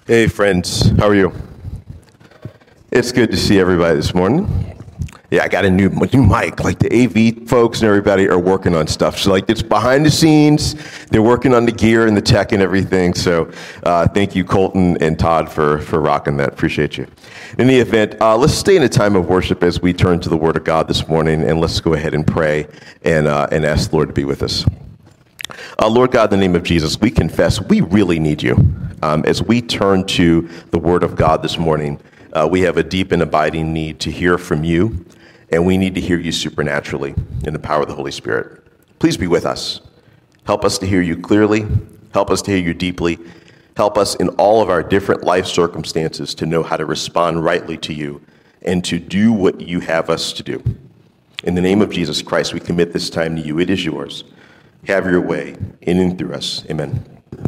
Hey friends, how are you? It's good to see everybody this morning. Yeah, I got a new mic. Like the AV folks and everybody are working on stuff. So like it's behind the scenes. They're working on the gear and the tech and everything. So thank you, Colton and Todd, for rocking that. Appreciate you. In the event, let's stay in a time of worship as we turn to the Word of God this morning, and let's go ahead and pray and ask the Lord to be with us. Lord God, in the name of Jesus, we confess we really need you. As we turn to the Word of God this morning, we have a deep and abiding need to hear from you, and we need to hear you supernaturally in the power of the Holy Spirit. Please be with us. Help us to hear you clearly. Help us to hear you deeply. Help us in all of our different life circumstances to know how to respond rightly to you and to do what you have us to do. In the name of Jesus Christ, we commit this time to you. It is yours. Have your way in and through us. Amen.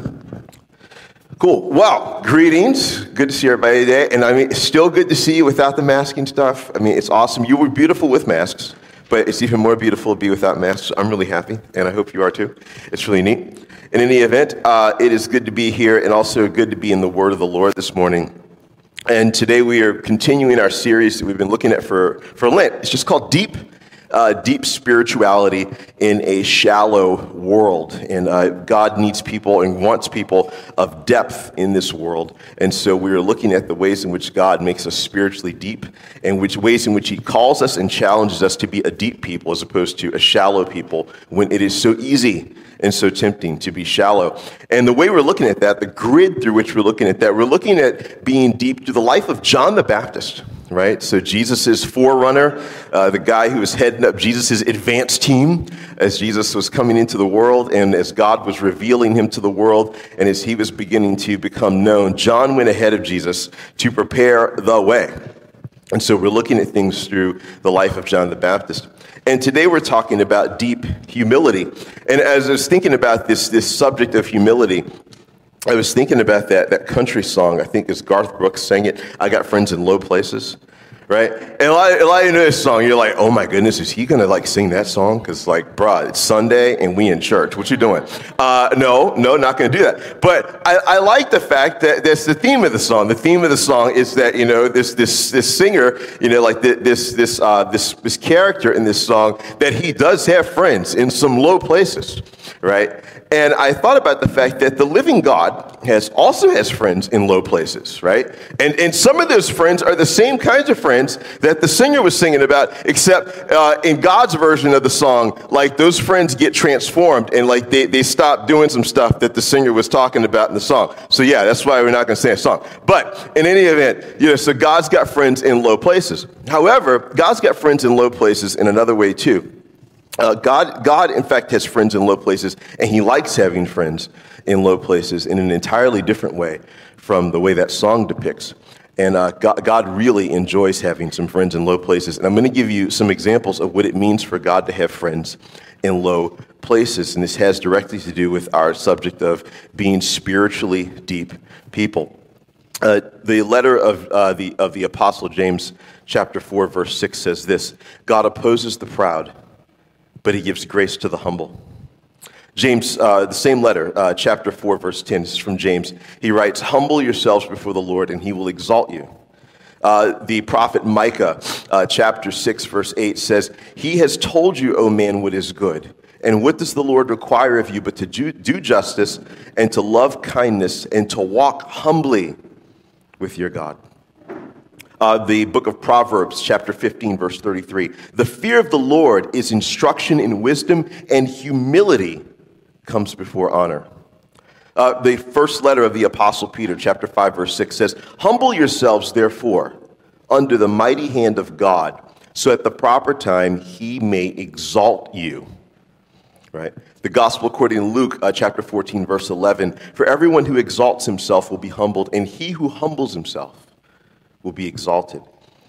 Cool. Well, greetings. Good to see everybody today. And I mean, it's still good to see you without the masking stuff. I mean, it's awesome. You were beautiful with masks, but it's even more beautiful to be without masks. I'm really happy, and I hope you are too. It's really neat. And in any event, it is good to be here and also good to be in the Word of the Lord this morning. And today we are continuing our series that we've been looking at for Lent. It's just called Deep spirituality in a shallow world. And God needs people and wants people of depth in this world. And so we are looking at the ways in which God makes us spiritually deep and which ways in which he calls us and challenges us to be a deep people as opposed to a shallow people when it is so easy and so tempting to be shallow. And the way we're looking at that, the grid through which we're looking at that, we're looking at being deep through the life of John the Baptist. Right? So Jesus' forerunner, the guy who was heading up Jesus' advance team as Jesus was coming into the world and as God was revealing him to the world and as he was beginning to become known, John went ahead of Jesus to prepare the way. And so we're looking at things through the life of John the Baptist. And today we're talking about deep humility. And as I was thinking about this subject of humility, I was thinking about that country song, I think is Garth Brooks sang it, I Got Friends in Low Places, right? And a lot of you know this song, you're like, oh my goodness, is he going to sing that song? Because bruh, it's Sunday and we in church. What you doing? No, not going to do that. But I like the fact that that's the theme of the song. The theme of the song is that, this singer, this character in this song, that he does have friends in some low places, right? And I thought about the fact that the living God also has friends in low places, right? And some of those friends are the same kinds of friends that the singer was singing about, except in God's version of the song, those friends get transformed and they stop doing some stuff that the singer was talking about in the song. So yeah, that's why we're not going to sing a song. But in any event, so God's got friends in low places. However, God's got friends in low places in another way too. God, in fact, has friends in low places, and he likes having friends in low places in an entirely different way from the way that song depicts. And God really enjoys having some friends in low places. And I'm going to give you some examples of what it means for God to have friends in low places. And this has directly to do with our subject of being spiritually deep people. The letter of the Apostle James, chapter 4, verse 6 says this: God opposes the proud, but he gives grace to the humble. James, the same letter, chapter 4, verse 10, this is from James. He writes, humble yourselves before the Lord, and he will exalt you. The prophet Micah, chapter 6, verse 8 says, he has told you, O man, what is good. And what does the Lord require of you but to do justice and to love kindness and to walk humbly with your God. The book of Proverbs, chapter 15, verse 33. The fear of the Lord is instruction in wisdom, and humility comes before honor. The first letter of the Apostle Peter, chapter 5, verse 6 says, humble yourselves, therefore, under the mighty hand of God, so at the proper time he may exalt you. Right? The gospel according to Luke, chapter 14, verse 11. For everyone who exalts himself will be humbled, and he who humbles himself will be exalted.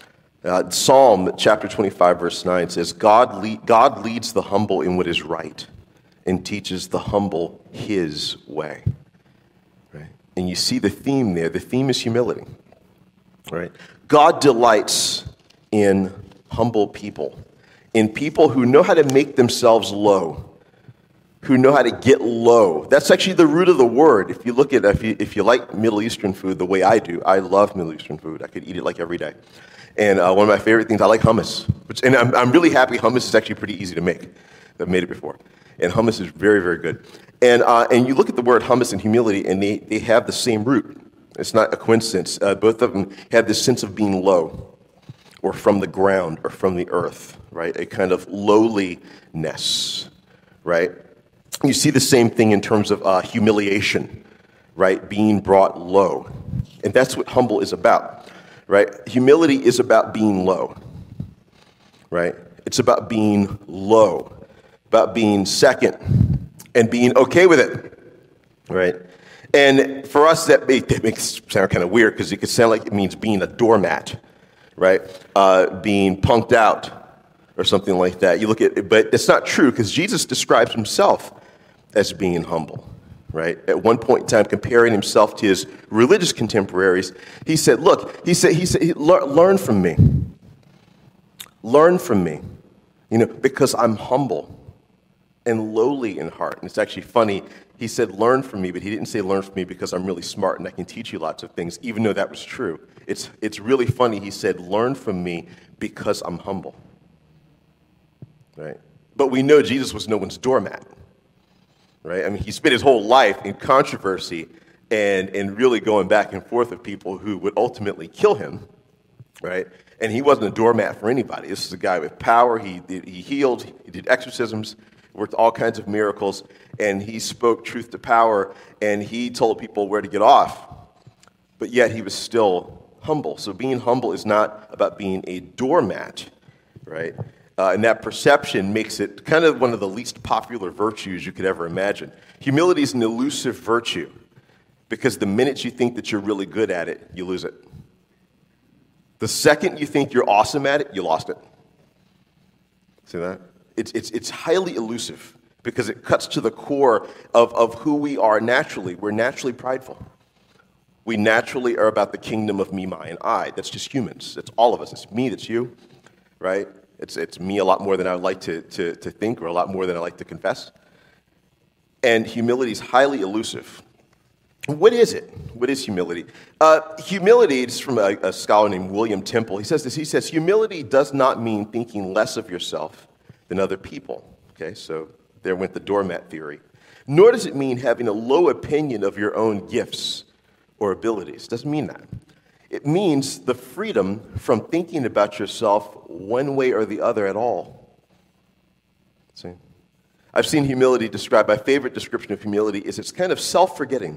Psalm chapter 25, verse 9 says, God leads the humble in what is right and teaches the humble his way. Right? And you see the theme there. The theme is humility. Right? God delights in humble people, in people who know how to make themselves low who know how to get low. That's actually the root of the word. If you look at, if you like Middle Eastern food the way I do, I love Middle Eastern food. I could eat it like every day. And one of my favorite things, I like hummus. And I'm really happy hummus is actually pretty easy to make. I've made it before. And hummus is very, very good. And you look at the word hummus and humility, and they have the same root. It's not a coincidence. Both of them have this sense of being low, or from the ground, or from the earth, right? A kind of lowliness, right? You see the same thing in terms of humiliation, right? Being brought low. And that's what humble is about, right? Humility is about being low, right? It's about being low, about being second, and being okay with it, right? And for us, that makes it sound kind of weird because it could sound like it means being a doormat, right? Being punked out or something like that. You look at it, but it's not true because Jesus describes himself as being humble, right? At one point in time, comparing himself to his religious contemporaries, he said, "Look, learn from me. Learn from me, because I'm humble and lowly in heart." And it's actually funny. He said, "Learn from me," but he didn't say, "Learn from me because I'm really smart and I can teach you lots of things," even though that was true. It's really funny. He said, "Learn from me because I'm humble," right? But we know Jesus was no one's doormat, right? I mean, he spent his whole life in controversy and really going back and forth with people who would ultimately kill him, right? And he wasn't a doormat for anybody. This is a guy with power. He healed. He did exorcisms, worked all kinds of miracles, and he spoke truth to power, and he told people where to get off. But yet he was still humble. So being humble is not about being a doormat, right? And that perception makes it kind of one of the least popular virtues you could ever imagine. Humility is an elusive virtue because the minute you think that you're really good at it, you lose it. The second you think you're awesome at it, you lost it. See that? It's highly elusive because it cuts to the core of who we are naturally. We're naturally prideful. We naturally are about the kingdom of me, my, and I. That's just humans. It's all of us. It's me, that's you, right? It's me a lot more than I would like to think, or a lot more than I like to confess. And humility is highly elusive. What is it? What is humility? Humility is from a scholar named William Temple. He says this. He says, humility does not mean thinking less of yourself than other people. Okay, so there went the doormat theory. Nor does it mean having a low opinion of your own gifts or abilities. It doesn't mean that. It means the freedom from thinking about yourself one way or the other at all. See? I've seen humility described, my favorite description of humility is it's kind of self-forgetting.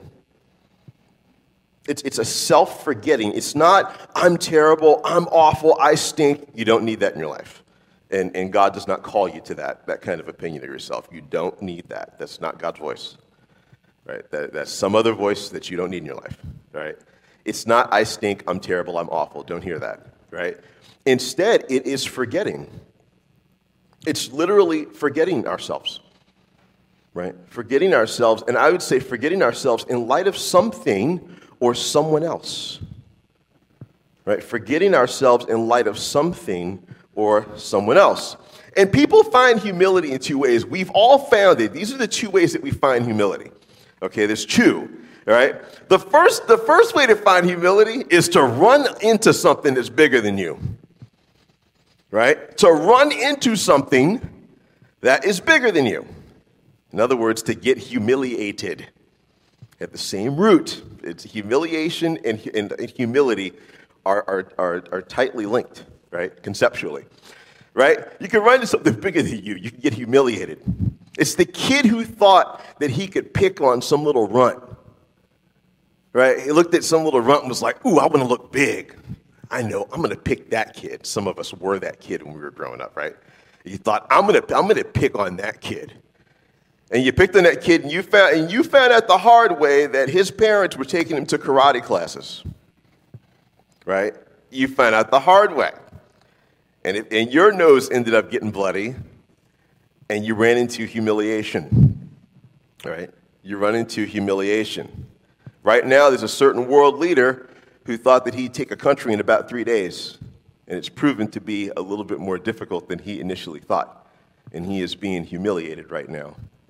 It's a self-forgetting. It's not, I'm terrible, I'm awful, I stink. You don't need that in your life. And God does not call you to that kind of opinion of yourself. You don't need that. That's not God's voice. Right? That's some other voice that you don't need in your life. Right? It's not, I stink, I'm terrible, I'm awful. Don't hear that. Right? Instead, it is forgetting. It's literally forgetting ourselves. Right? Forgetting ourselves, and I would say forgetting ourselves in light of something or someone else. Right? Forgetting ourselves in light of something or someone else. And people find humility in two ways. We've all found it. These are the two ways that we find humility. Okay, there's two. All right? The first way to find humility is to run into something that's bigger than you. Right? To run into something that is bigger than you. In other words, to get humiliated. At the same root. It's humiliation and humility are tightly linked, right? Conceptually, right? You can run into something bigger than you. You can get humiliated. It's the kid who thought that he could pick on some little runt, right? He looked at some little runt and was like, ooh, I want to look big. I know, I'm going to pick that kid. Some of us were that kid when we were growing up, right? You thought, I'm going to pick on that kid. And you picked on that kid, and you found out the hard way that his parents were taking him to karate classes, right? You found out the hard way. And your nose ended up getting bloody, and you ran into humiliation, right? You run into humiliation. Right now, there's a certain world leader who thought that he'd take a country in about 3 days, and it's proven to be a little bit more difficult than he initially thought, and he is being humiliated right now.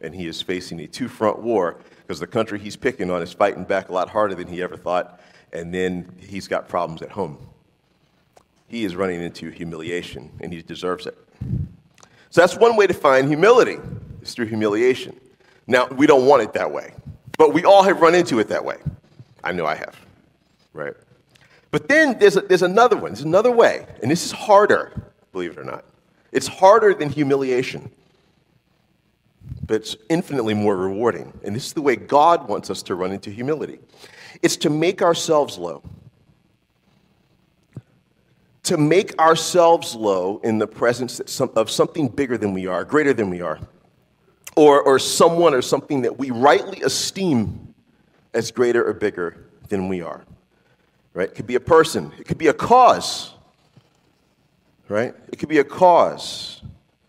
and he is facing a two-front war because the country he's picking on is fighting back a lot harder than he ever thought, and then he's got problems at home. He is running into humiliation, and he deserves it. So that's one way to find humility, is through humiliation. Now, we don't want it that way, but we all have run into it that way. I know I have, right? But then there's another one. There's another way, and this is harder, believe it or not. It's harder than humiliation, but it's infinitely more rewarding. And this is the way God wants us to run into humility. It's to make ourselves low. To make ourselves low in the presence of something bigger than we are, greater than we are, or someone or something that we rightly esteem as greater or bigger than we are. Right? It could be a person. It could be a cause. Right? It could be a cause.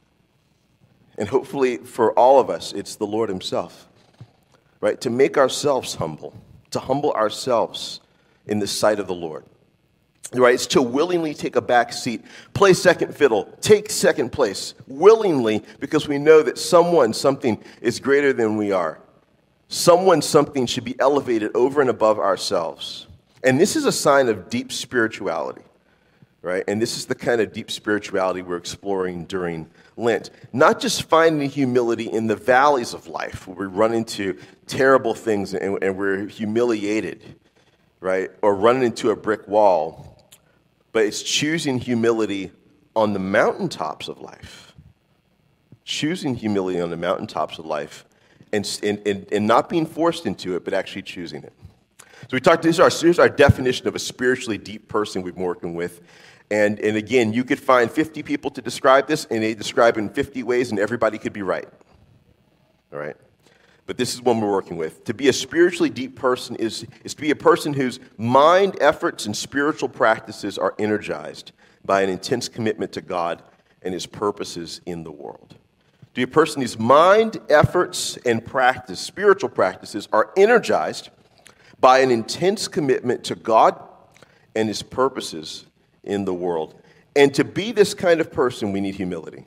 And hopefully for all of us, it's the Lord himself. Right? To make ourselves humble. To humble ourselves in the sight of the Lord. Right? It's to willingly take a back seat, play second fiddle, take second place, willingly, because we know that someone, something is greater than we are. Someone, something should be elevated over and above ourselves. And this is a sign of deep spirituality, right? And this is the kind of deep spirituality we're exploring during Lent. Not just finding humility in the valleys of life, where we run into terrible things and we're humiliated, right? Or running into a brick wall, but it's choosing humility on the mountaintops of life. Choosing humility on the mountaintops of life and not being forced into it, but actually choosing it. So we talked, here's our definition of a spiritually deep person we've been working with. And again, you could find 50 people to describe this, and they describe it in 50 ways, and everybody could be right. All right? But this is one we're working with. To be a spiritually deep person is to be a person whose mind, efforts, and spiritual practices are energized by an intense commitment to God and his purposes in the world. To be a person whose mind, efforts, and practice, spiritual practices, are energized by an intense commitment to God and his purposes in the world. And to be this kind of person, we need humility.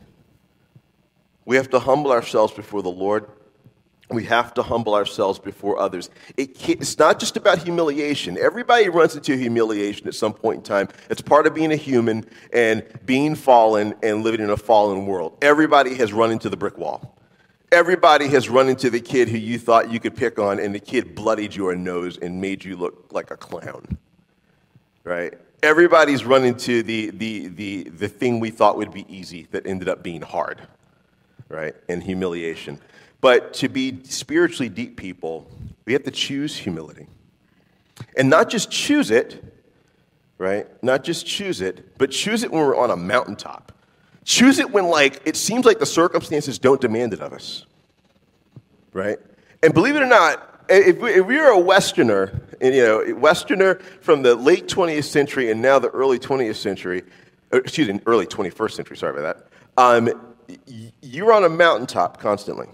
We have to humble ourselves before the Lord. We have to humble ourselves before others. It's not just about humiliation. Everybody runs into humiliation at some point in time. It's part of being a human and being fallen and living in a fallen world. Everybody has run into the brick wall. Everybody has run into the kid who you thought you could pick on, and the kid bloodied your nose and made you look like a clown, right? Everybody's run into the thing we thought would be easy that ended up being hard, right? And humiliation. But to be spiritually deep people, we have to choose humility. And not just choose it, right? Not just choose it, but choose it when we're on a mountaintop. Choose it when, it seems like the circumstances don't demand it of us, right? And believe it or not, if you're a Westerner, and, Westerner from the late 20th century and now the early 20th century, early 21st century, sorry about that, you're on a mountaintop constantly.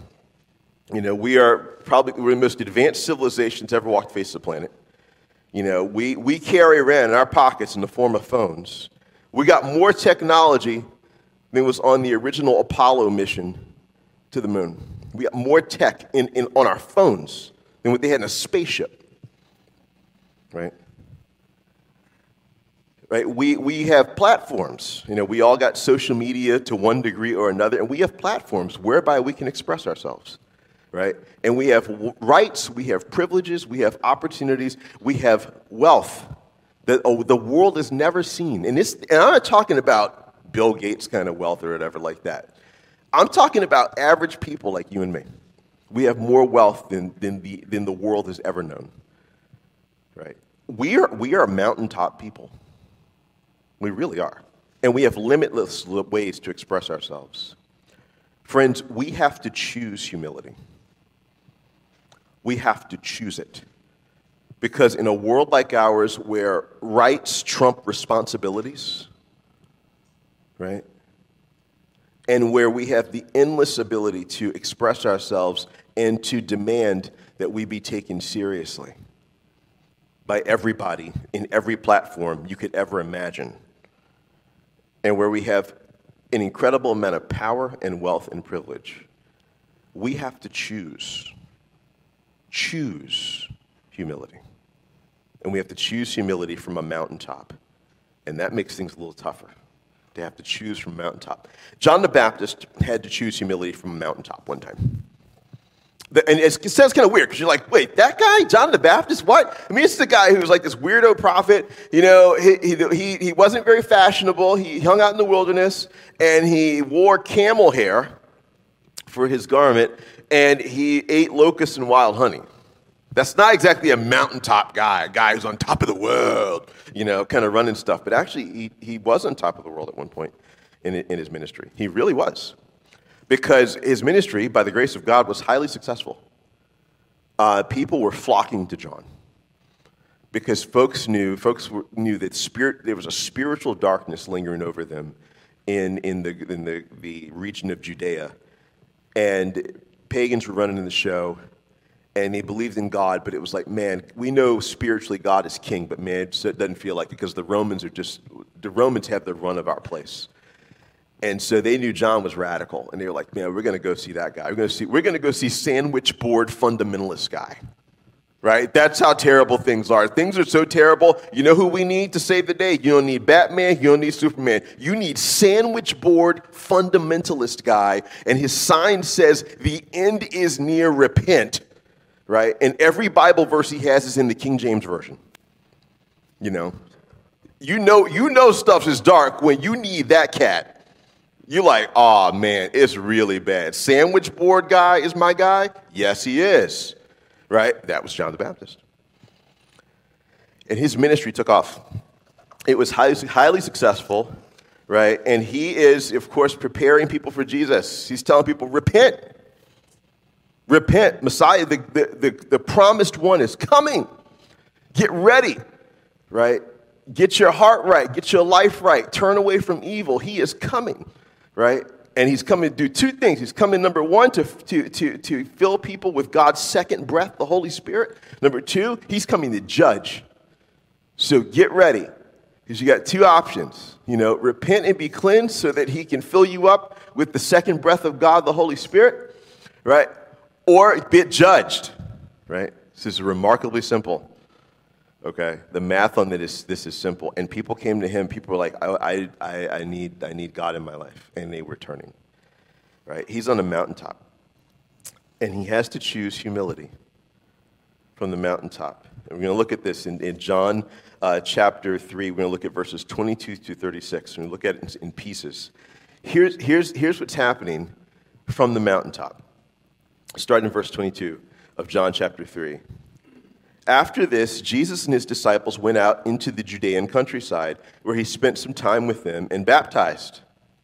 We're the most advanced civilizations ever walked the face of the planet. We carry around in our pockets in the form of phones. We got more technology than was on the original Apollo mission to the moon. We got more tech on our phones than what they had in a spaceship, right? Right? We have platforms. We all got social media to one degree or another, and we have platforms whereby we can express ourselves, right? And we have rights, we have privileges, we have opportunities, we have wealth that the world has never seen. And I'm not talking about Bill Gates kind of wealth or whatever like that. I'm talking about average people like you and me. We have more wealth than the world has ever known, right? We are mountaintop people. We really are. And we have limitless ways to express ourselves. Friends, we have to choose humility. We have to choose it. Because in a world like ours where rights trump responsibilities, right? And where we have the endless ability to express ourselves and to demand that we be taken seriously by everybody in every platform you could ever imagine. And where we have an incredible amount of power and wealth and privilege. we have to choose humility. And we have to choose humility from a mountaintop. And that makes things a little tougher, to have to choose from a mountaintop. John the Baptist had to choose humility from a mountaintop one time. And it sounds kind of weird, because you're like, wait, that guy, John the Baptist, what? I mean, it's the guy who was like this weirdo prophet. He wasn't very fashionable. He hung out in the wilderness, and he wore camel hair for his garment, and he ate locusts and wild honey. That's not exactly a mountaintop guy, a guy who's on top of the world, kind of running stuff. But actually, he was on top of the world at one point in his ministry. He really was. Because his ministry, by the grace of God, was highly successful. People were flocking to John. Because folks knew that there was a spiritual darkness lingering over them in the region of Judea. And pagans were running in the show. And they believed in God, but it was like, man, we know spiritually God is king, but man, it doesn't feel like it, because the Romans have the run of our place. And so they knew John was radical, and they were like, man, we're going to go see that guy. We're going to go see sandwich board fundamentalist guy, right? That's how terrible things are. Things are so terrible. You know who we need to save the day? You don't need Batman. You don't need Superman. You need sandwich board fundamentalist guy, and his sign says, the end is near, repent. Right? And every Bible verse he has is in the King James Version. You know stuff is dark when you need that cat. You're like, oh man, it's really bad. Sandwich board guy is my guy? Yes, he is. Right? That was John the Baptist. And his ministry took off. It was highly successful, right? And he is, of course, preparing people for Jesus. He's telling people, repent. Repent. Messiah, the promised one, is coming. Get ready, right? Get your heart right. Get your life right. Turn away from evil. He is coming, right? And he's coming to do two things. He's coming, number one, to fill people with God's second breath, the Holy Spirit. Number two, he's coming to judge. So get ready, because you got two options. Repent and be cleansed so that he can fill you up with the second breath of God, the Holy Spirit, right? Or get judged, right? This is remarkably simple, okay? The math on this is simple. And people came to him. People were like, I need God in my life. And they were turning, right? He's on a mountaintop. And he has to choose humility from the mountaintop. And we're going to look at this in John chapter 3. We're going to look at verses 22 to 36. We're going to look at it in pieces. Here's what's happening from the mountaintop. Starting in verse 22 of John chapter 3. After this, Jesus and his disciples went out into the Judean countryside, where he spent some time with them and baptized.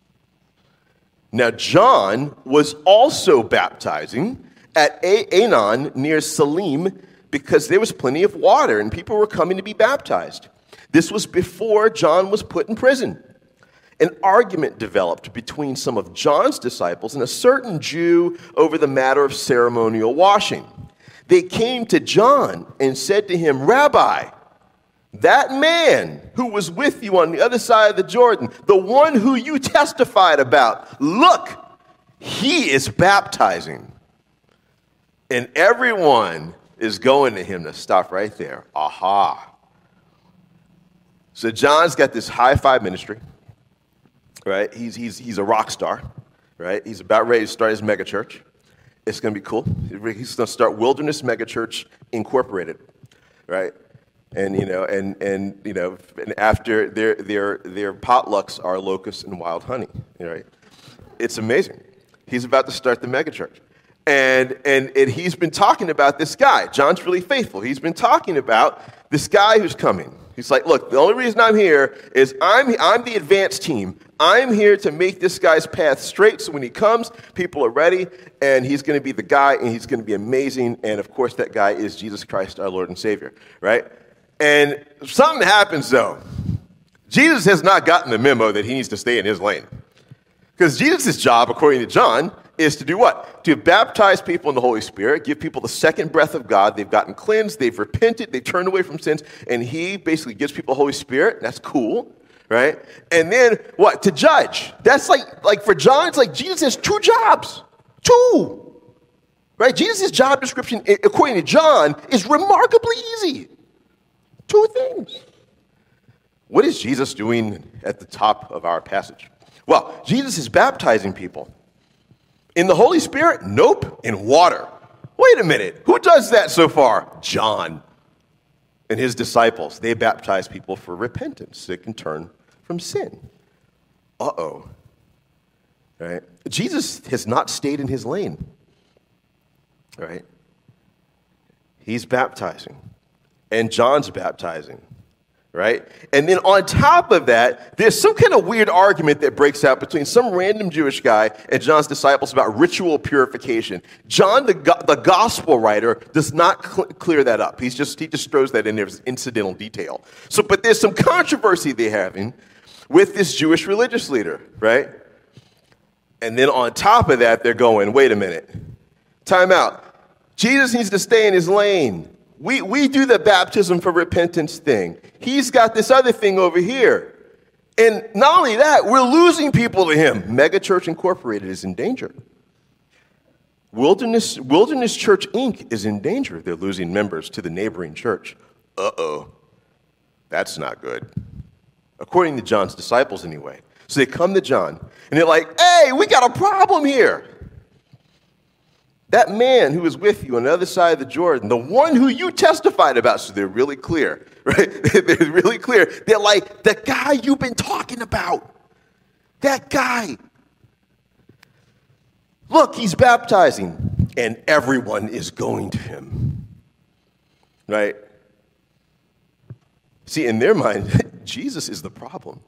Now John was also baptizing at Aenon near Salim, because there was plenty of water and people were coming to be baptized. This was before John was put in prison. An argument developed between some of John's disciples and a certain Jew over the matter of ceremonial washing. They came to John and said to him, Rabbi, that man who was with you on the other side of the Jordan, the one who you testified about, look, he is baptizing. And everyone is going to him. To stop right there. Aha. So John's got this high-five ministry. Right, he's a rock star, right? He's about ready to start his megachurch. It's going to be cool. He's going to start Wilderness Megachurch Incorporated, right? And after their potlucks are locusts and wild honey, right? It's amazing. He's about to start the megachurch, and he's been talking about this guy. John's really faithful. He's been talking about this guy who's coming. He's like, look, the only reason I'm here is I'm the advanced team. I'm here to make this guy's path straight, so when he comes, people are ready, and he's going to be the guy, and he's going to be amazing, and of course that guy is Jesus Christ, our Lord and Savior, right? And something happens, though. Jesus has not gotten the memo that he needs to stay in his lane. Because Jesus' job, according to John, is to do what? To baptize people in the Holy Spirit, give people the second breath of God. They've gotten cleansed, they've repented, they've turned away from sins, and he basically gives people the Holy Spirit. That's cool, right? And then what? To judge. That's like for John, it's like Jesus has two jobs. Two. Right? Jesus' job description, according to John, is remarkably easy. 2 things. What is Jesus doing at the top of our passage? Well, Jesus is baptizing people. In the Holy Spirit? Nope. In water. Wait a minute. Who does that so far? John and his disciples. They baptize people for repentance so they can turn from sin. Uh-oh. Right? Jesus has not stayed in his lane. Right? He's baptizing. And John's baptizing. Right? And then on top of that, there's some kind of weird argument that breaks out between some random Jewish guy and John's disciples about ritual purification. John, the gospel writer, does not clear that up. He just throws that in there as incidental detail. But there's some controversy they're having with this Jewish religious leader, right? And then on top of that, they're going, wait a minute. Time out. Jesus needs to stay in his lane. We do the baptism for repentance thing. He's got this other thing over here. And not only that, we're losing people to him. Megachurch Incorporated is in danger. Wilderness Church Inc. is in danger. They're losing members to the neighboring church. Uh-oh. That's not good. According to John's disciples, anyway. So they come to John, and they're like, hey, we got a problem here. That man who was with you on the other side of the Jordan, the one who you testified about, so they're really clear, right? They're really clear. They're like, the guy you've been talking about, that guy. Look, he's baptizing, and everyone is going to him, right? See, in their mind, Jesus is the problem.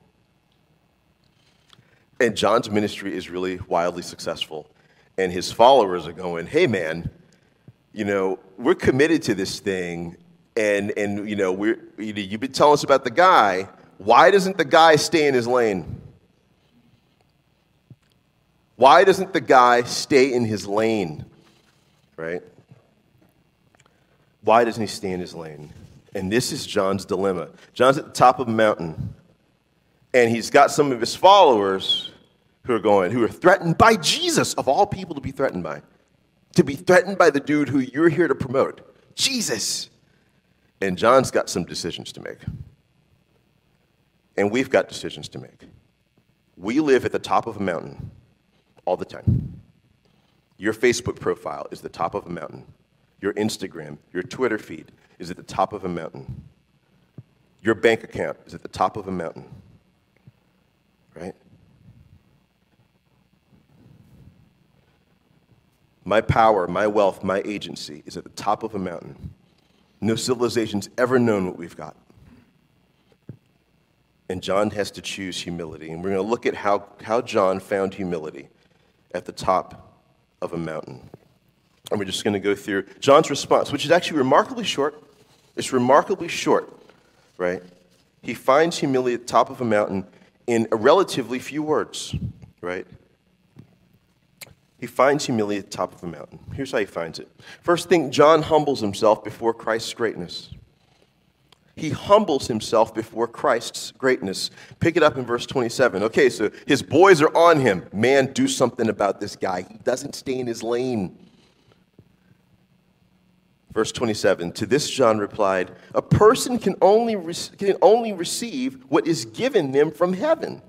And John's ministry is really wildly successful. And his followers are going, hey, man, we're committed to this thing. And you've been telling us about the guy. Why doesn't the guy stay in his lane? Why doesn't the guy stay in his lane? Right? Why doesn't he stay in his lane? And this is John's dilemma. John's at the top of a mountain. And he's got some of his followers who are threatened by Jesus, of all people to be threatened by. To be threatened by the dude who you're here to promote, Jesus. And John's got some decisions to make. And we've got decisions to make. We live at the top of a mountain all the time. Your Facebook profile is the top of a mountain. Your Instagram, your Twitter feed is at the top of a mountain. Your bank account is at the top of a mountain. Right? My power, my wealth, my agency is at the top of a mountain. No civilization's ever known what we've got. And John has to choose humility. And we're going to look at how John found humility at the top of a mountain. And we're just going to go through John's response, which is actually remarkably short. It's remarkably short, right? He finds humility at the top of a mountain in a relatively few words, right? He finds humility at the top of a mountain. Here's how he finds it. First thing, John humbles himself before Christ's greatness. He humbles himself before Christ's greatness. Pick it up in verse 27. Okay, so his boys are on him. Man, do something about this guy. He doesn't stay in his lane. Verse 27, to this John replied, a person can only receive what is given them from heaven.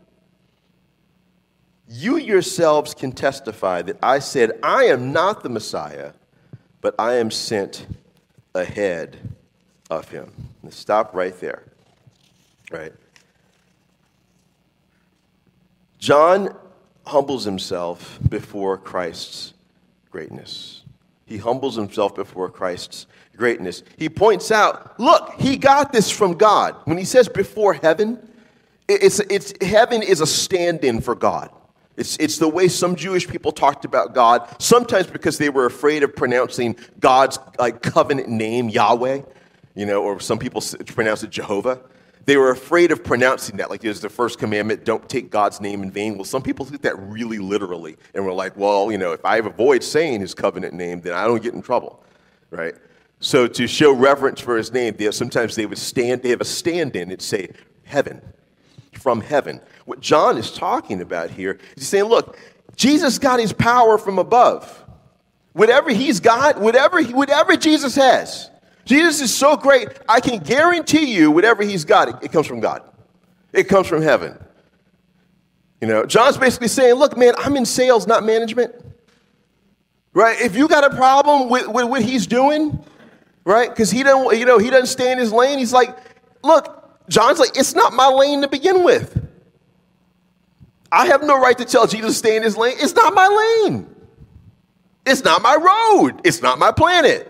You yourselves can testify that I said, I am not the Messiah, but I am sent ahead of him. Let's stop right there. Right? John humbles himself before Christ's greatness. He humbles himself before Christ's greatness. He points out, look, he got this from God. When he says before heaven, heaven is a stand-in for God. It's the way some Jewish people talked about God, sometimes because they were afraid of pronouncing God's covenant name, Yahweh, or some people pronounce it Jehovah. They were afraid of pronouncing that, like there's the first commandment, don't take God's name in vain. Well, some people took that really literally and were like, well, if I avoid saying his covenant name, then I don't get in trouble, right? So to show reverence for his name, sometimes they have a stand-in, it'd say heaven, from heaven. What John is talking about here is he's saying, look, Jesus got his power from above. Whatever he's got, whatever Jesus has. Jesus is so great, I can guarantee you whatever he's got, it comes from God. It comes from heaven. You know, John's basically saying, look, man, I'm in sales, not management. Right? If you got a problem with what he's doing, right? Because he doesn't stay in his lane. He's like, look, John's like, it's not my lane to begin with. I have no right to tell Jesus to stay in his lane. It's not my lane. It's not my road. It's not my planet.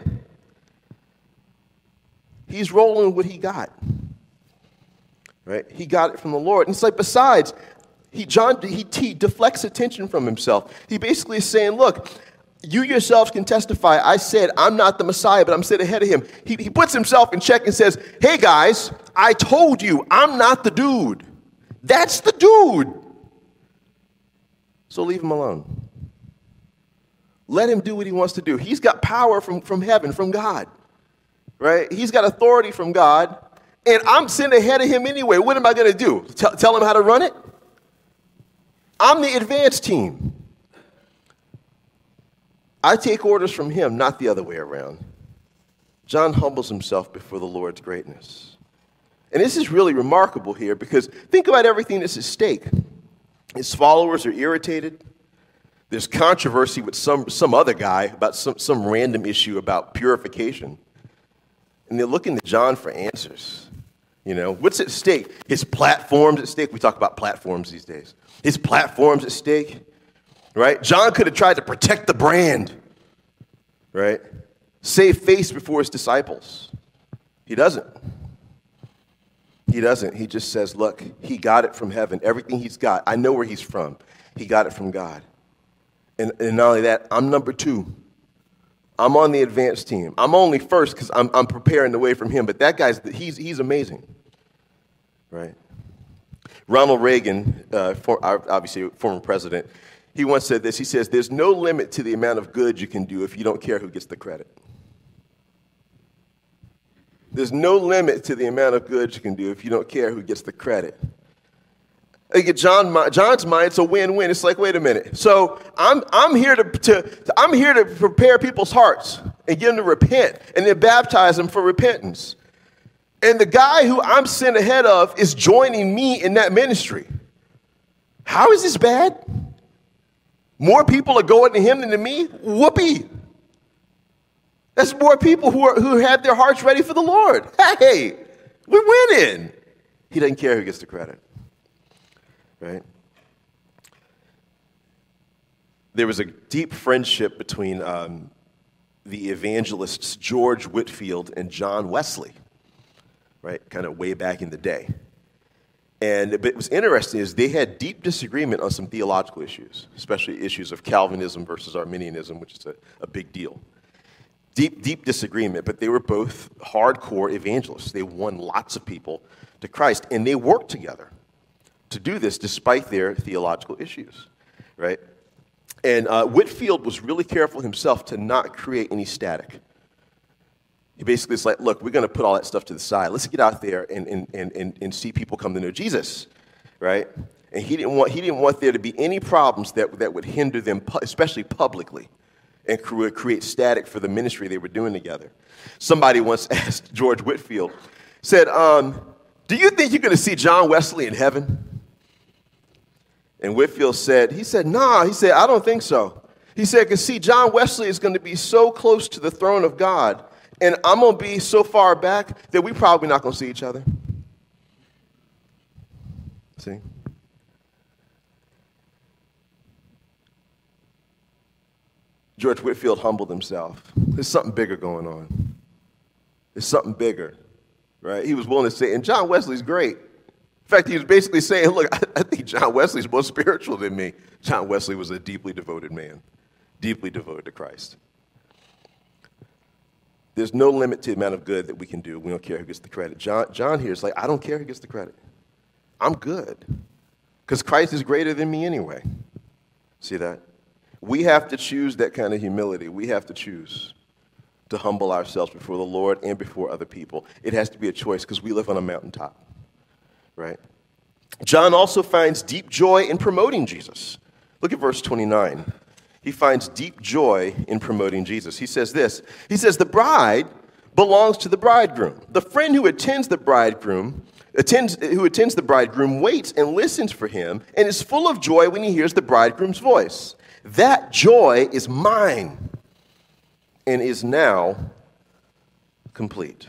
He's rolling what he got. Right? He got it from the Lord. And it's like, besides, John deflects attention from himself. He basically is saying, look, you yourselves can testify. I said I'm not the Messiah, but I'm sitting ahead of him. He puts himself in check and says, hey, guys, I told you I'm not the dude. That's the dude. So leave him alone. Let him do what he wants to do. He's got power from heaven, from God. Right? He's got authority from God. And I'm sitting ahead of him anyway. What am I going to do? Tell him how to run it? I'm the advanced team. I take orders from him, not the other way around. John humbles himself before the Lord's greatness. And this is really remarkable here because think about everything that's at stake. His followers are irritated. There's controversy with some other guy about some random issue about purification. And they're looking to John for answers. You know, what's at stake? His platform's at stake. We talk about platforms these days. His platform's at stake, right? John could have tried to protect the brand, right? Save face before his disciples. He doesn't. He doesn't. He just says, look, he got it from heaven. Everything he's got, I know where he's from. He got it from God. And not only that, I'm number 2. I'm on the advanced team. I'm only first because I'm preparing the way from him. But that guy's, he's amazing, right? Ronald Reagan, obviously former president, he once said this. He says, there's no limit to the amount of good you can do if you don't care who gets the credit. There's no limit to the amount of good you can do if you don't care who gets the credit. Like in John's mind, it's a win-win. It's like, wait a minute. So I'm here to prepare people's hearts and get them to repent and then baptize them for repentance. And the guy who I'm sent ahead of is joining me in that ministry. How is this bad? More people are going to him than to me? Whoopee. That's more people who have their hearts ready for the Lord. Hey, we're winning. He doesn't care who gets the credit. Right? There was a deep friendship between the evangelists George Whitefield and John Wesley, right? Kind of way back in the day. And what was interesting is they had deep disagreement on some theological issues, especially issues of Calvinism versus Arminianism, which is a big deal. Deep disagreement, but they were both hardcore evangelists. They won lots of people to Christ, and they worked together to do this despite their theological issues, right? And Whitefield was really careful himself to not create any static. He basically is like, look, we're going to put all that stuff to the side. Let's get out there and see people come to know Jesus, right? And he didn't want there to be any problems that would hinder them, especially publicly, and create static for the ministry they were doing together. Somebody once asked George Whitefield, said, do you think you're going to see John Wesley in heaven? And Whitefield said, nah. He said, I don't think so. He said, because see, John Wesley is going to be so close to the throne of God, and I'm going to be so far back that we probably not going to see each other. See? George Whitefield humbled himself. There's something bigger going on. There's something bigger, right? He was willing to say, and John Wesley's great. In fact, he was basically saying, look, I think John Wesley's more spiritual than me. John Wesley was a deeply devoted man, deeply devoted to Christ. There's no limit to the amount of good that we can do. We don't care who gets the credit. John here is like, I don't care who gets the credit. I'm good because Christ is greater than me anyway. See that? We have to choose that kind of humility. We have to choose to humble ourselves before the Lord and before other people. It has to be a choice because we live on a mountaintop. Right? John also finds deep joy in promoting Jesus. Look at verse 29. He finds deep joy in promoting Jesus. He says this. He says, the bride belongs to the bridegroom. The friend who attends the bridegroom waits and listens for him and is full of joy when he hears the bridegroom's voice. That joy is mine and is now complete.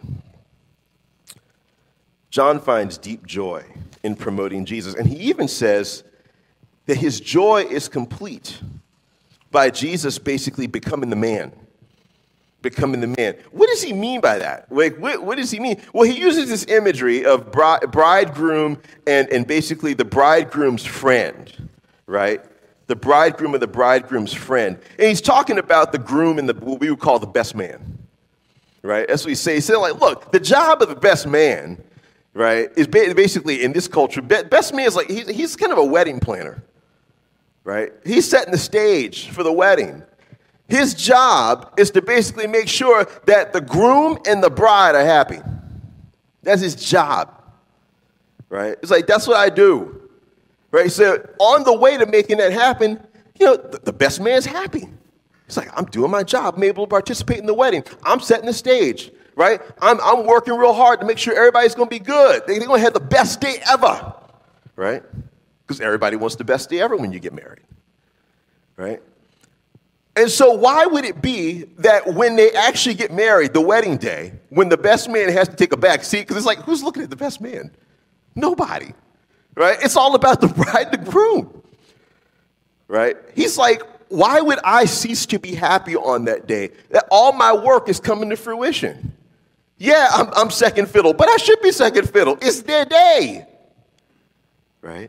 John finds deep joy in promoting Jesus, and he even says that his joy is complete by Jesus basically becoming the man. Becoming the man. What does he mean by that? Like, what does he mean? Well, he uses this imagery of bridegroom and basically the bridegroom's friend, right? The bridegroom and the bridegroom's friend. And he's talking about the groom and what we would call the best man, right? That's what he says. He said, like, look, the job of the best man, right, is basically in this culture, best man is like, he's kind of a wedding planner, right? He's setting the stage for the wedding. His job is to basically make sure that the groom and the bride are happy. That's his job, right? It's like, that's what I do, right? So on the way to making that happen, the best man's happy. It's like, I'm doing my job. I'm able to participate in the wedding. I'm setting the stage, right? I'm working real hard to make sure everybody's going to be good. They're going to have the best day ever, right? Because everybody wants the best day ever when you get married, right? And so why would it be that when they actually get married, the wedding day, when the best man has to take a back seat, because it's like, who's looking at the best man? Nobody, right? It's all about the bride and the groom, right? He's like, why would I cease to be happy on that day? That all my work is coming to fruition. Yeah, I'm second fiddle, but I should be second fiddle. It's their day, right?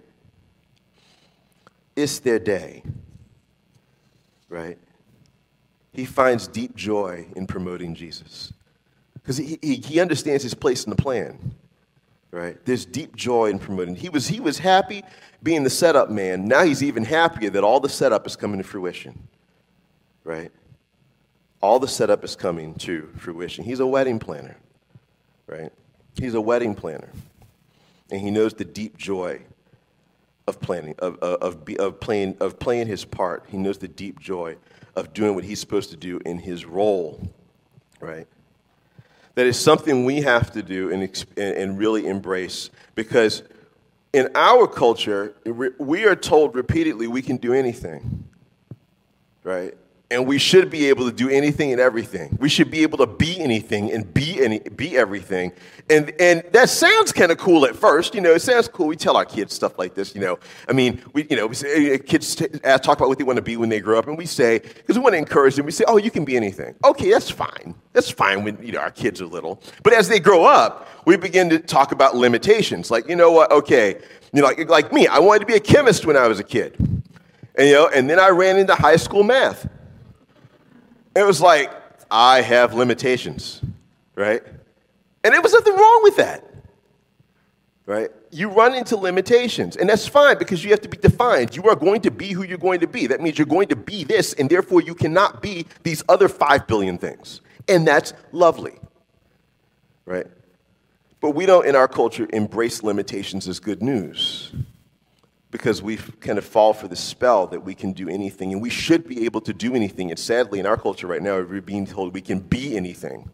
It's their day, right? He finds deep joy in promoting Jesus because he understands his place in the plan, right? There's deep joy in promoting. He was happy being the setup man. Now he's even happier that all the setup is coming to fruition, right? All the setup is coming to fruition. He's a wedding planner, right? He's a wedding planner, and he knows the deep joy of planning, of playing his part. He knows the deep joy of doing what he's supposed to do in his role, right? That is something we have to do and really embrace, because in our culture, we are told repeatedly we can do anything, right? And we should be able to do anything and everything. We should be able to be anything and be everything. And that sounds kind of cool at first. It sounds cool. We tell our kids stuff like this, I mean, we say, kids talk about what they want to be when they grow up. And we say, because we want to encourage them, we say, oh, you can be anything. Okay, that's fine. That's fine when our kids are little. But as they grow up, we begin to talk about limitations. Like, you know what? Okay, like me, I wanted to be a chemist when I was a kid. And then I ran into high school math. It was like, I have limitations, right? And there was nothing wrong with that, right? You run into limitations, and that's fine because you have to be defined. You are going to be who you're going to be. That means you're going to be this, and therefore you cannot be these other 5 billion things. And that's lovely, right? But we don't, in our culture, embrace limitations as good news, because we kind of fall for the spell that we can do anything, and we should be able to do anything. And sadly, in our culture right now, we're being told we can be anything,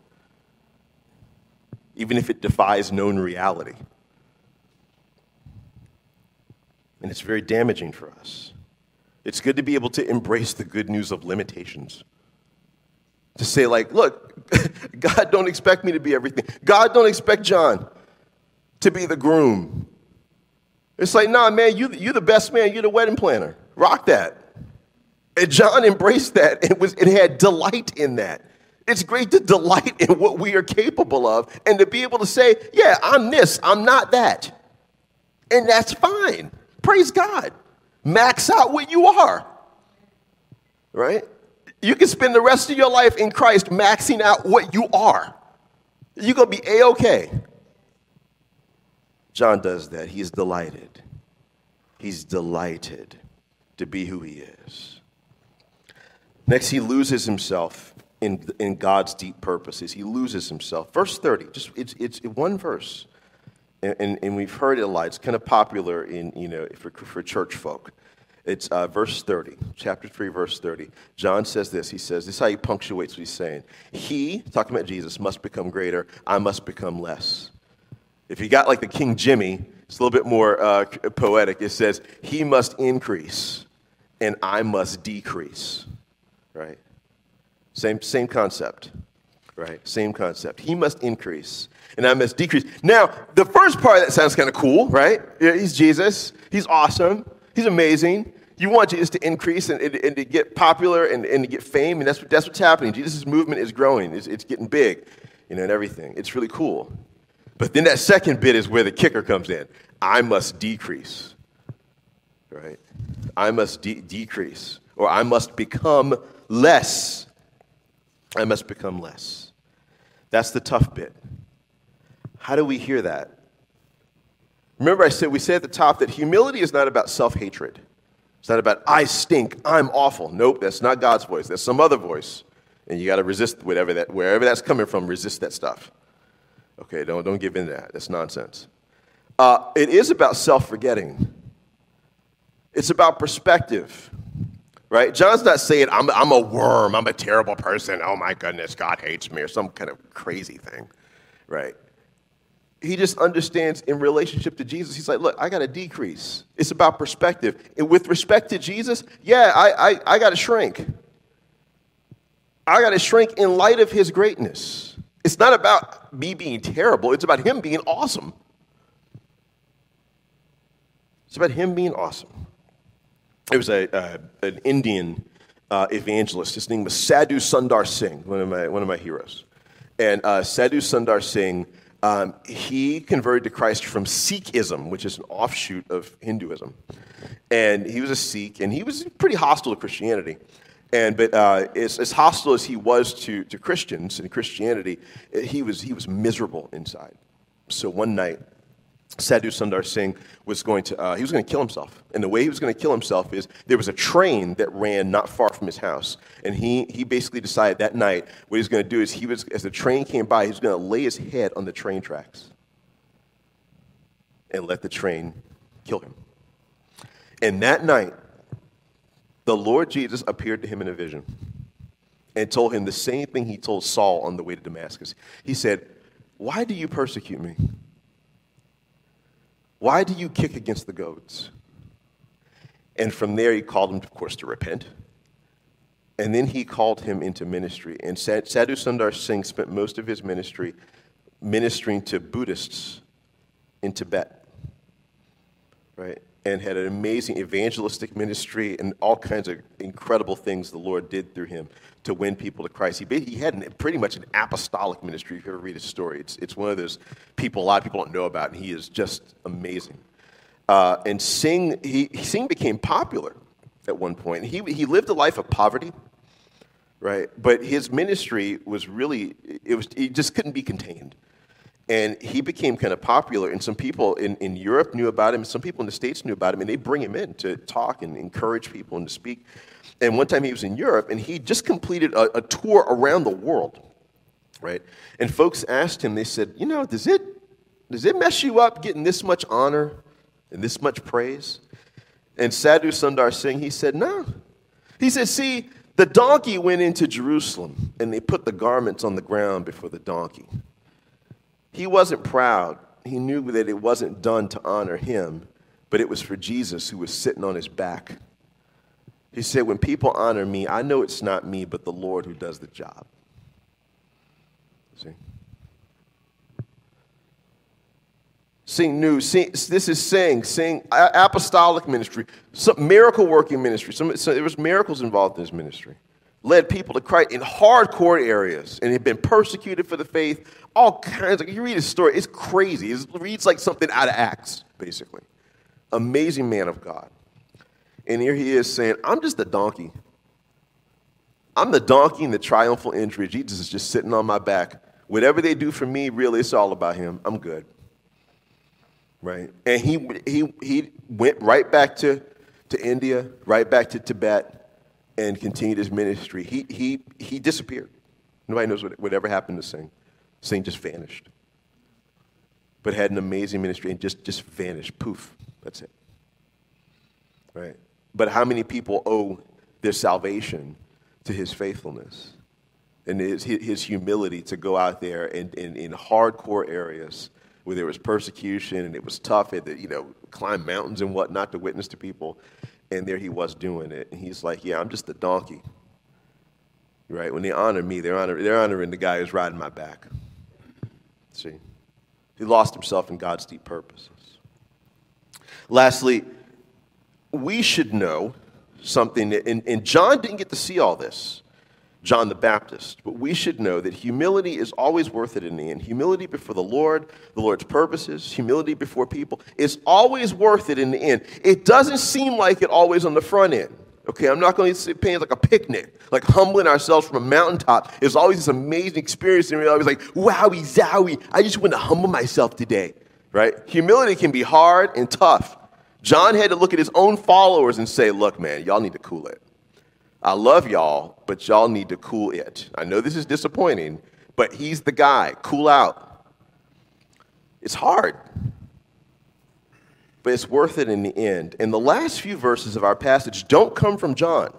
even if it defies known reality. And it's very damaging for us. It's good to be able to embrace the good news of limitations. To say, like, look, God don't expect me to be everything. God don't expect John to be the groom. It's like, nah, man, you're the best man. You're the wedding planner. Rock that. And John embraced that and had delight in that. It's great to delight in what we are capable of and to be able to say, yeah, I'm this, I'm not that. And that's fine. Praise God. Max out what you are. Right? You can spend the rest of your life in Christ maxing out what you are. You're going to be A-okay. John does that. He's delighted. He's delighted to be who he is. Next, he loses himself in God's deep purposes. He loses himself. Verse 30, it's one verse. And we've heard it a lot. It's kind of popular for church folk. It's verse 30, chapter 3, verse 30. John says this. He says, this is how he punctuates what he's saying. He, talking about Jesus, must become greater. I must become less. If you got like the King Jimmy, it's a little bit more poetic. It says, he must increase and I must decrease, right? Same concept, right? Same concept. He must increase and I must decrease. Now, the first part of that sounds kind of cool, right? He's Jesus. He's awesome. He's amazing. You want Jesus to increase and to get popular and to get fame, and that's what's happening. Jesus' movement is growing. It's getting big, and everything. It's really cool. But then that second bit is where the kicker comes in. I must decrease, right? I must decrease, or I must become less. I must become less. That's the tough bit. How do we hear that? Remember we said at the top that humility is not about self-hatred. It's not about, I stink, I'm awful. Nope, that's not God's voice. That's some other voice. And you got to resist wherever that's coming from, resist that stuff. Okay, don't give in to that. That's nonsense. It is about self-forgetting. It's about perspective, right? John's not saying, I'm a worm, I'm a terrible person, oh my goodness, God hates me, or some kind of crazy thing, right? He just understands in relationship to Jesus, he's like, look, I got to decrease. It's about perspective. And with respect to Jesus, yeah, I got to shrink. I got to shrink in light of his greatness. It's not about me being terrible. It's about him being awesome. It's about him being awesome. There was an Indian evangelist. His name was Sadhu Sundar Singh, one of my heroes. And Sadhu Sundar Singh, he converted to Christ from Sikhism, which is an offshoot of Hinduism. And he was a Sikh, and he was pretty hostile to Christianity. But as hostile as he was to Christians and Christianity, he was miserable inside. So one night, Sadhu Sundar Singh was going to kill himself. And the way he was going to kill himself is there was a train that ran not far from his house. And he basically decided that night what he was going to do is as the train came by, he was going to lay his head on the train tracks and let the train kill him. And that night, the Lord Jesus appeared to him in a vision and told him the same thing he told Saul on the way to Damascus. He said, why do you persecute me? Why do you kick against the goads? And from there, he called him, of course, to repent. And then he called him into ministry. And Sadhu Sundar Singh spent most of his ministry ministering to Buddhists in Tibet, right? And had an amazing evangelistic ministry and all kinds of incredible things the Lord did through him to win people to Christ. He had pretty much an apostolic ministry, if you ever read his story. It's one of those people a lot of people don't know about, and he is just amazing. And Singh became popular at one point. He lived a life of poverty, right? But his ministry was really, it just couldn't be contained. And he became kind of popular, and some people in Europe knew about him, and some people in the States knew about him, and they bring him in to talk and encourage people and to speak. And one time he was in Europe, and he just completed a tour around the world, right? And folks asked him, they said, does it mess you up getting this much honor and this much praise? And Sadhu Sundar Singh, he said, no. He said, see, the donkey went into Jerusalem, and they put the garments on the ground before the donkey. He wasn't proud. He knew that it wasn't done to honor him, but it was for Jesus who was sitting on his back. He said, when people honor me, I know it's not me, but the Lord who does the job. See? This is Singh, apostolic ministry, some miracle working ministry. There was miracles involved in his ministry. Led people to Christ in hardcore areas and had been persecuted for the faith. All kinds of, you read his story, it's crazy. It reads like something out of Acts, basically. Amazing man of God. And here he is saying, I'm just a donkey. I'm the donkey in the triumphal entry. Jesus is just sitting on my back. Whatever they do for me, really, it's all about him. I'm good. Right? And he went right back to India, right back to Tibet, and continued his ministry. He disappeared. Nobody knows whatever happened to Singh. Singh just vanished. But had an amazing ministry and just vanished. Poof. That's it. Right? But how many people owe their salvation to his faithfulness and his humility to go out there and in hardcore areas where there was persecution and it was tough, and climb mountains and whatnot to witness to people, and there he was doing it. And he's like, yeah, I'm just a donkey. Right? When they honor me, they're honoring the guy who's riding my back. See? He lost himself in God's deep purposes. Lastly, we should know something, and John didn't get to see all this, John the Baptist, but we should know that humility is always worth it in the end. Humility before the Lord's purposes, humility before people is always worth it in the end. It doesn't seem like it always on the front end. Okay, I'm not going to sit paying like a picnic, like humbling ourselves from a mountaintop. It's always this amazing experience, and we're always like, wowie, zowie, I just want to humble myself today, right? Humility can be hard and tough. John had to look at his own followers and say, look, man, y'all need to cool it. I love y'all, but y'all need to cool it. I know this is disappointing, but he's the guy. Cool out. It's hard, but it's worth it in the end. And the last few verses of our passage don't come from John.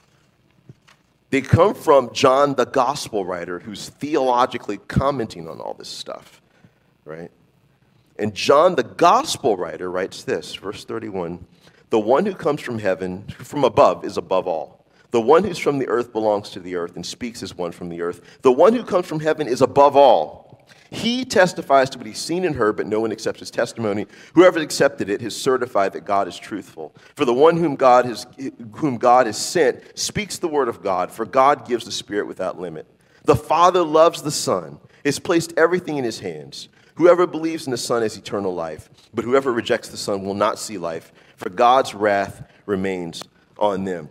They come from John, the gospel writer, who's theologically commenting on all this stuff, right? And John, the gospel writer, writes this, verse 31, the one who comes from heaven, from above, is above all. The one who's from the earth belongs to the earth and speaks as one from the earth. The one who comes from heaven is above all. He testifies to what he's seen and heard, but no one accepts his testimony. Whoever accepted it has certified that God is truthful. For the one whom God has sent speaks the word of God, for God gives the Spirit without limit. The Father loves the Son, has placed everything in his hands. Whoever believes in the Son has eternal life, but whoever rejects the Son will not see life, for God's wrath remains on them.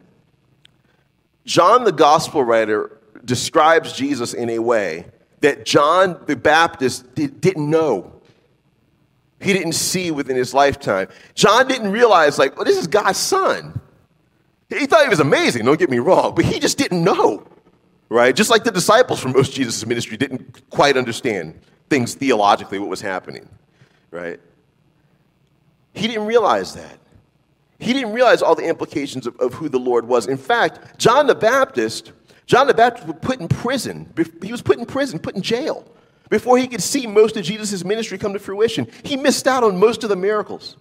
John, the gospel writer, describes Jesus in a way that John the Baptist didn't know. He didn't see within his lifetime. John didn't realize, this is God's son. He thought he was amazing, don't get me wrong, but he just didn't know, right? Just like the disciples from most of Jesus' ministry didn't quite understand things theologically, what was happening, right? He didn't realize that. He didn't realize all the implications of who the Lord was. In fact, John the Baptist was put in prison. He was put in prison, put in jail, before he could see most of Jesus' ministry come to fruition. He missed out on most of the miracles.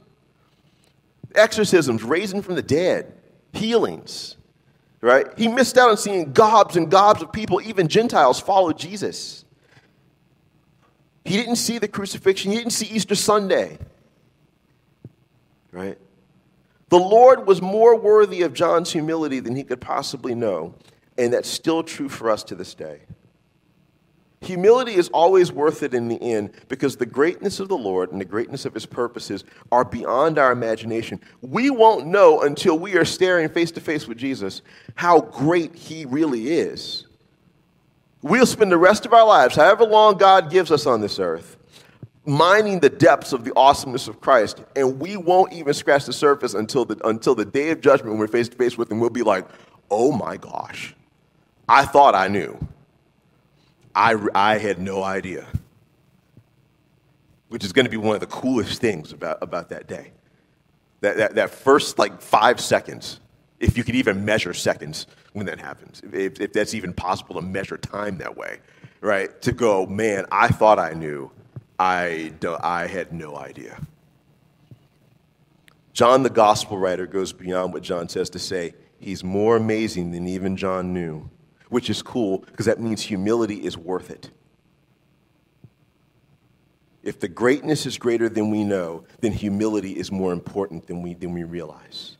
Exorcisms, raising from the dead, healings, right? He missed out on seeing gobs and gobs of people, even Gentiles, follow Jesus. He didn't see the crucifixion. He didn't see Easter Sunday, right? The Lord was more worthy of John's humility than he could possibly know, and that's still true for us to this day. Humility is always worth it in the end because the greatness of the Lord and the greatness of his purposes are beyond our imagination. We won't know until we are staring face to face with Jesus how great he really is. We'll spend the rest of our lives, however long God gives us on this earth, mining the depths of the awesomeness of Christ, and we won't even scratch the surface until the day of judgment when we're face to face with him. We'll be like, oh my gosh, I thought I knew. I had no idea. Which is going to be one of the coolest things about that day. That first 5 seconds, if you could even measure seconds when that happens, if that's even possible to measure time that way, right? To go, man, I thought I knew. I had no idea. John, the gospel writer, goes beyond what John says to say he's more amazing than even John knew, which is cool because that means humility is worth it. If the greatness is greater than we know, then humility is more important than we realize.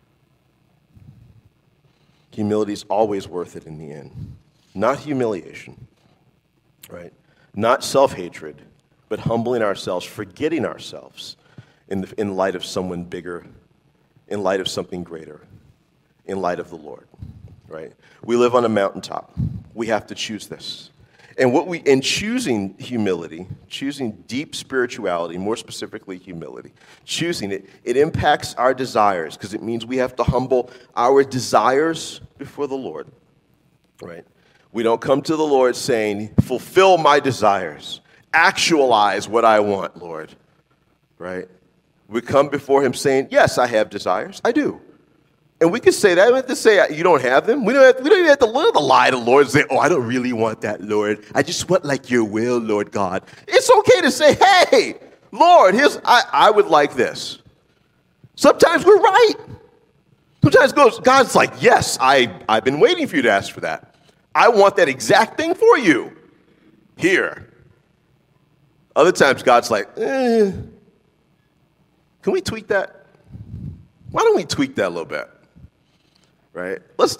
Humility is always worth it in the end. Not humiliation, right? Not self-hatred, but humbling ourselves, forgetting ourselves in light of someone bigger, in light of something greater, in light of the Lord, right? We live on a mountaintop. We have to choose this. And in choosing humility, choosing deep spirituality, more specifically humility, choosing it impacts our desires because it means we have to humble our desires before the Lord, right? We don't come to the Lord saying, fulfill my desires, actualize what I want, Lord, right? We come before him saying, yes, I have desires. I do. And we can say that. We don't have to say you don't have them. We don't even have to lie to the Lord and say, oh, I don't really want that, Lord. I just want like your will, Lord God. It's okay to say, hey, Lord, I would like this. Sometimes we're right. Sometimes God's like, yes, I've been waiting for you to ask for that. I want that exact thing for you. Here. Other times God's like, can we tweak that? Why don't we tweak that a little bit? Right? Let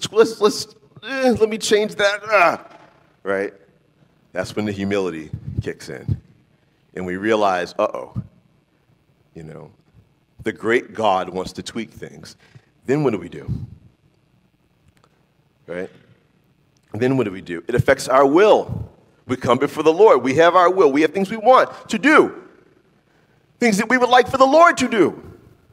me change that. Right? That's when the humility kicks in. And we realize, the great God wants to tweak things. Then what do? Right? Then what do? It affects our will. We come before the Lord. We have our will. We have things we want to do. Things that we would like for the Lord to do.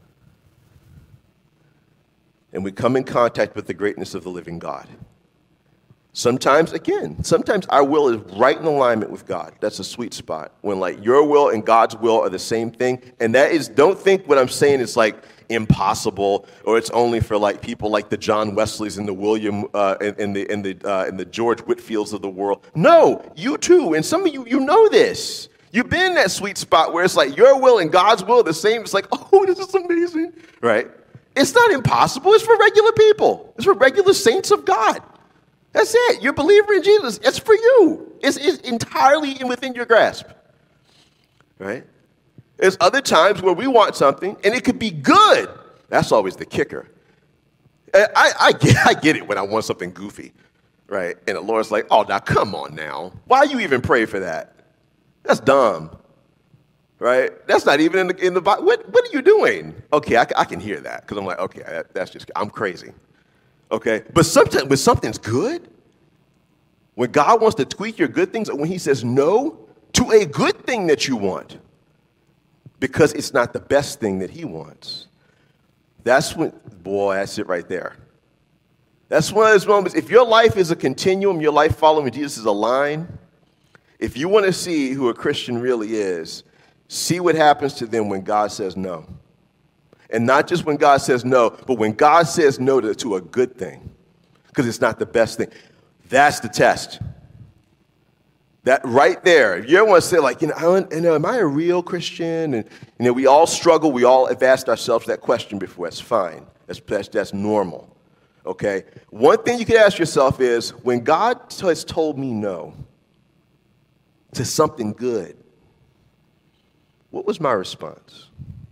And we come in contact with the greatness of the living God. Sometimes our will is right in alignment with God. That's a sweet spot. When like your will and God's will are the same thing. And that is, don't think what I'm saying is like impossible, or it's only for like people like the John Wesleys and the William and the George Whitfields of the world. No, you too. And some of you know this. You've been in that sweet spot where it's like your will and God's will are the same. It's like, oh, this is amazing, right? It's not impossible. It's for regular people. It's for regular saints of God. That's it. You're a believer in Jesus. It's for you. It's entirely within your grasp, right? There's other times where we want something, and it could be good. That's always the kicker. I get it when I want something goofy, right? And the Lord's like, oh, now come on now. Why you even pray for that? That's dumb, right? That's not even in the Bible. What are you doing? Okay, I can hear that because I'm like, okay, I'm crazy. Okay, but sometimes when something's good, when God wants to tweak your good things, or when he says no to a good thing that you want, because it's not the best thing that he wants, that's it right there. That's one of those moments. If your life is a continuum, your life following Jesus is a line, if you want to see who a Christian really is, see what happens to them when God says no. And not just when God says no, but when God says no to a good thing, because it's not the best thing. That's the test. That right there. If you ever want to say, like, am I a real Christian? And we all struggle. We all have asked ourselves that question before. That's fine. That's normal. Okay? One thing you could ask yourself is, when God has told me no to something good, what was my response?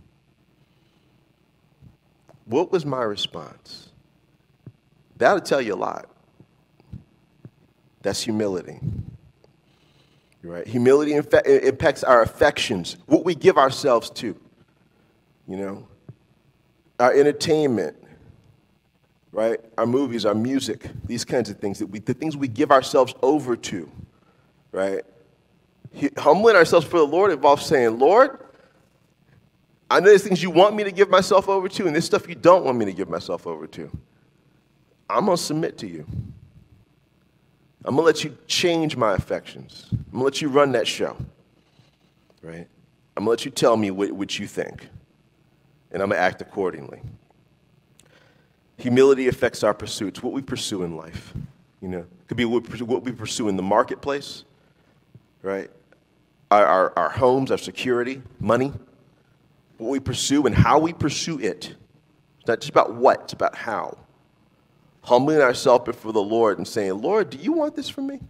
What was my response? That'll tell you a lot. That's humility. Right? Humility impacts our affections, what we give ourselves to. Our entertainment, right? Our movies, our music, these kinds of things, the things we give ourselves over to, right? Humbling ourselves for the Lord involves saying, Lord, I know there's things you want me to give myself over to, and there's stuff you don't want me to give myself over to. I'm going to submit to you. I'm going to let you change my affections. I'm going to let you run that show, right? I'm going to let you tell me what you think, and I'm going to act accordingly. Humility affects our pursuits, what we pursue in life. It could be what we pursue in the marketplace, right? Our homes, our security, money. What we pursue and how we pursue it. It's not just about what, it's about how. Humbling ourselves before the Lord and saying, Lord, do you want this from me?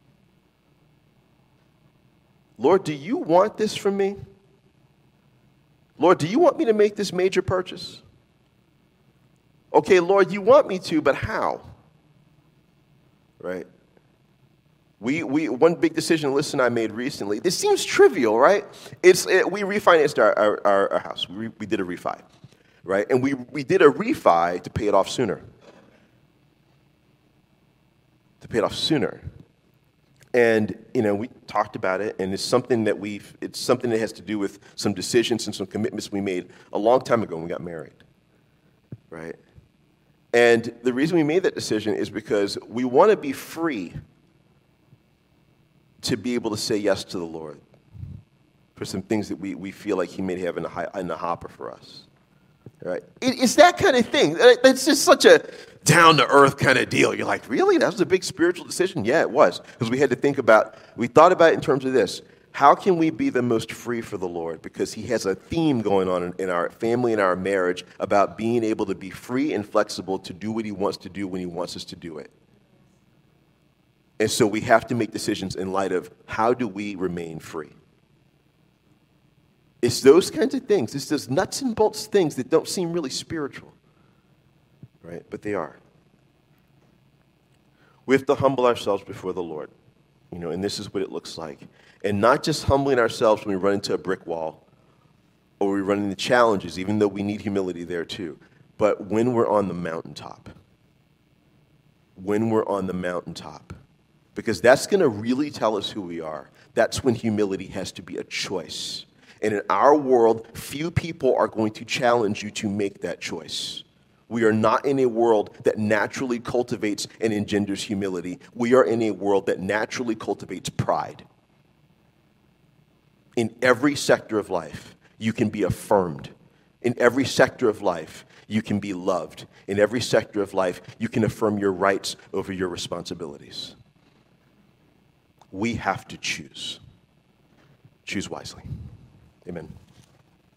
Lord, do you want this from me? Lord, do you want me to make this major purchase? Okay, Lord, you want me to, but how? Right? One big decision Alyssa and I made recently. This seems trivial, right? We refinanced our house. We did a refi, right? And we did a refi to pay it off sooner. And we talked about it, and it's something that has to do with some decisions and some commitments we made a long time ago when we got married, right? And the reason we made that decision is because we want to be free to be able to say yes to the Lord for some things that we feel like he may have in the hopper for us. Right? It's that kind of thing. It's just such a down-to-earth kind of deal. You're like, really? That was a big spiritual decision? Yeah, it was. Because we thought about it in terms of this. How can we be the most free for the Lord? Because he has a theme going on in our family and our marriage about being able to be free and flexible to do what he wants to do when he wants us to do it. And so we have to make decisions in light of how do we remain free? It's those kinds of things. It's those nuts and bolts things that don't seem really spiritual, right? But they are. We have to humble ourselves before the Lord, and this is what it looks like. And not just humbling ourselves when we run into a brick wall or we run into challenges, even though we need humility there too, but when we're on the mountaintop. When we're on the mountaintop. Because that's going to really tell us who we are. That's when humility has to be a choice. And in our world, few people are going to challenge you to make that choice. We are not in a world that naturally cultivates and engenders humility. We are in a world that naturally cultivates pride. In every sector of life, you can be affirmed. In every sector of life, you can be loved. In every sector of life, you can affirm your rights over your responsibilities. We have to choose. Choose wisely. Amen.